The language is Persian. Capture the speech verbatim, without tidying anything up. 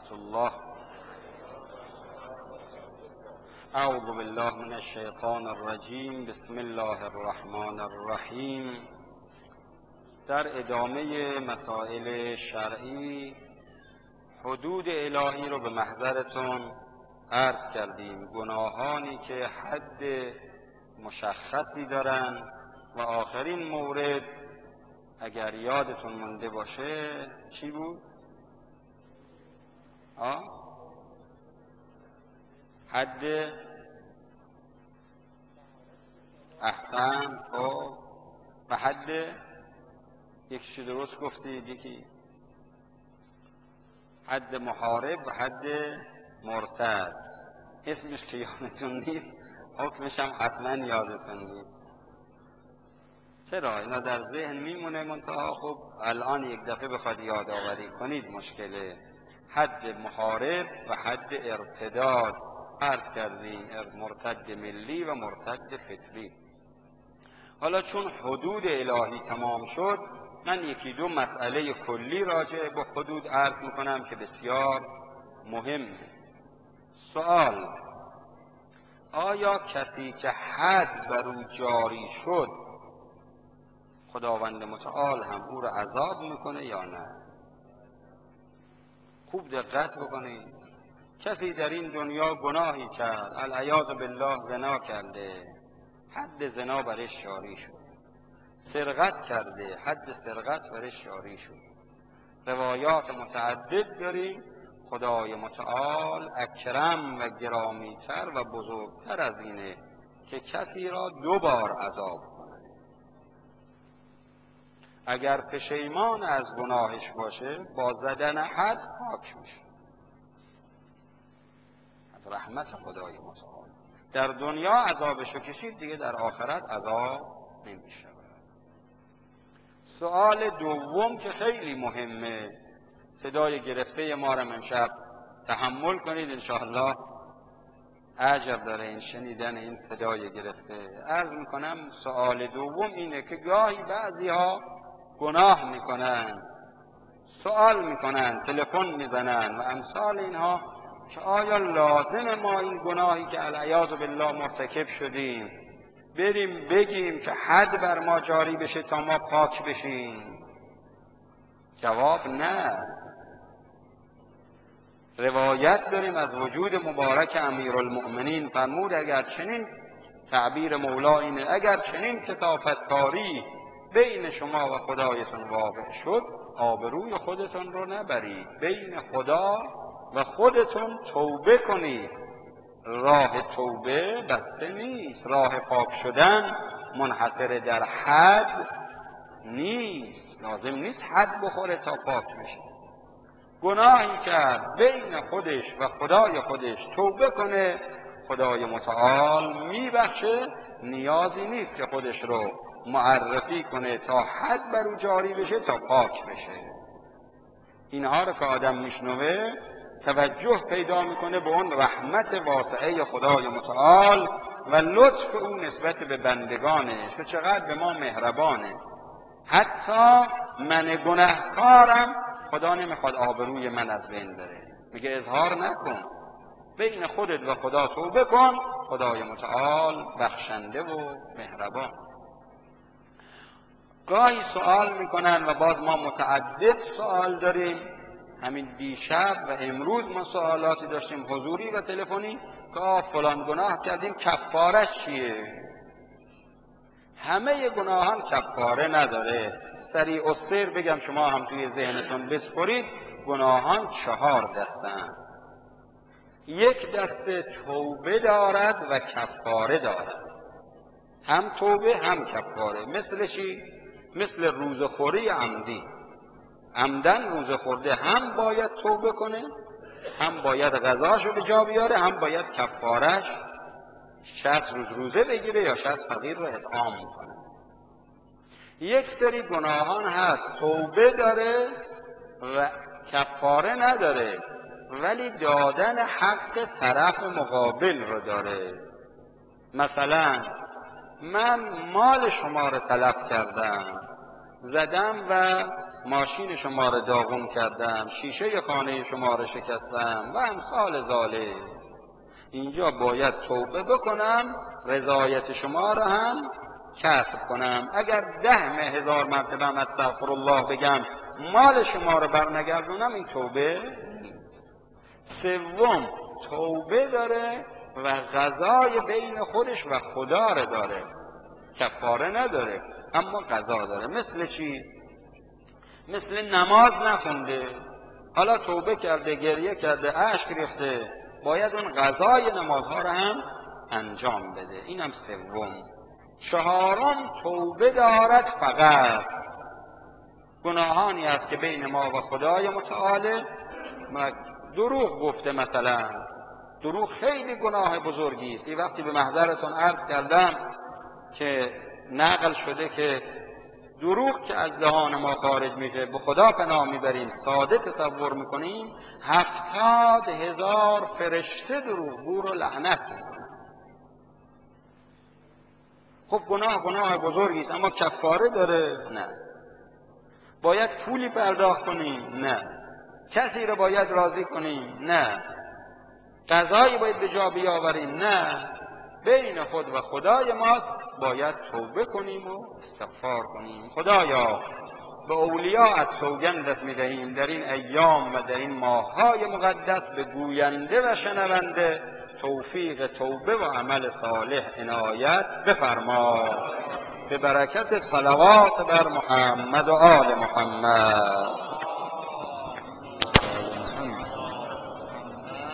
ورحمة الله. اعوذ بالله من الشیطان الرجیم. بسم الله الرحمن الرحیم. در ادامه مسائل شرعی حدود الهی رو به محضرتون عرض کردیم. گناهانی که حد مشخصی دارن و آخرین مورد اگر یادتون مونده باشه چی بود؟ آه؟ حد احسن خب و حد یکیشو درست گفتید، یکی حد محارب و حد مرتد. اسمش که یادتون نیست، حکمش هم حتما یادتون نیست. چرا؟ اینا در ذهن میمونه، منتها خب الان یک دفعه بخواد یادآوری کنید مشکله. حد محارب و حد ارتداد عرض کردیم، مرتد ملی و مرتد فطری. حالا چون حدود الهی تمام شد، من یکی دو مسئله کلی راجع به حدود عرض میکنم که بسیار مهمه. سوال: آیا کسی که حد بر او جاری شد خداوند متعال هم او را عذاب میکنه یا نه؟ خوب دقت بکنید. کسی در این دنیا گناهی کرد، العیاذ بالله زنا کرده، حد زنا برش جاری شد. سرقت کرده، حد سرقت برش جاری شد. روایات متعدد داریم. خدای متعال اکرم و گرامیتر و بزرگتر از اینه که کسی را دو بار عذاب کنه. اگر پشیمان از گناهش باشه با زدن حد پاک میشه از رحمت خدای متعال. در دنیا عذابشو کشید، دیگه در آخرت عذاب نمیشه. سوال دوم که خیلی مهمه، صدای گرفته ما را امشب تحمل کنید، انشاءالله اجر داره این شنیدن این صدای گرفته. عرض میکنم سوال دوم اینه که گاهی بعضی ها گناه میکنن، سوال میکنن، تلفن میزنن و امثال اینها که آیا لازم ما این گناهی که العیاذ بالله مرتکب شدیم بریم بگیم که حد بر ما جاری بشه تا ما پاک بشیم؟ جواب نه. روایت داریم از وجود مبارک امیرالمؤمنین فرمود اگر چنین، تعبیر مولا اینه، اگر چنین کثافتکاری بین شما و خدایتون واقع شد آبروی خودتون رو نبرید، بین خدا و خودتون توبه کنید. راه توبه بسته نیست، راه پاک شدن منحصر در حد نیست. لازم نیست حد بخوره تا پاک بشه. گناهی کرد بین خودش و خدای خودش توبه کنه، خدای متعال میبخشه. نیازی نیست که خودش رو معرفی کنه تا حد بر او جاری بشه تا پاک بشه. اینها رو که آدم میشنوه توجه پیدا میکنه به اون رحمت واسعه خدای متعال و لطف او نسبت به بندگانش و چقدر به ما مهربانه. حتی من گناهکارم خدا نمیخواد آبروی من از بین بره، میگه اظهار نکن، بین خودت و خدا توبه کن، خدای متعال بخشنده و مهربان. گاهی سوال میکنن و باز ما متعدد سوال داریم. همین دیشب و امروز ما سوالاتی داشتیم حضوری و تلفنی که آه فلان گناه کردیم کفارش چیه؟ همه گناهان کفاره نداره. سریع السیر بگم شما هم توی ذهنتون بسپرید، گناهان چهار دستن. یک دسته توبه دارد و کفاره دارد، هم توبه هم کفاره. مثل چی؟ مثل روزخوری عمدی. عمدن روزه خورده هم باید توبه کنه، هم باید غذاشو به جا بیاره، هم باید کفارش شصت روز روزه بگیره یا شصت فقیر رو اطعام کنه. یک سری گناهان هست توبه داره و کفاره نداره ولی دادن حق طرف مقابل رو داره. مثلا من مال شما رو تلف کردم، زدم و ماشین شما را داغون کردم، شیشه خانه شما را شکستم و امثال ذالک. اینجا باید توبه بکنم، رضایت شما را هم کسب کنم. اگر ده مه هزار مرتبه هم استغفر الله بگم مال شما را برنگردونم، این توبه نیست. سوم، توبه داره و قضای بین خودش و خدا را داره، کفاره نداره اما قضا داره. مثل چی؟ مثل نماز نخونده، حالا توبه کرده، گریه کرده، اشک ریخته، باید اون قضای نمازها را هم انجام بده. اینم سوم. چهارم، توبه دارد فقط گناهانی است که بین ما و خدای متعال. دروغ گفته، مثلا دروغ خیلی گناه بزرگی است. این وقتی به محضرتون عرض کردم که نقل شده که دروغ که از دهان ما خارج میشه به خدا پناه میبریم، ساده تصور میکنیم هفتاد هزار فرشته دروغگو رو لعنت میکنن. خب گناه گناه بزرگی است، اما کفاره داره؟ نه. باید پولی پرداخت کنیم؟ نه. کسی رو باید راضی کنیم؟ نه. قضایی باید به جا بیاوریم؟ نه. بین خود و خدای ماست، باید توبه کنیم و استغفار کنیم. خدایا به اولیاءت سوگندت میدهیم در این ایام و در این ماههای مقدس به گوینده و شنونده توفیق توبه و عمل صالح عنایت بفرما، به برکت صلوات بر محمد و آل محمد.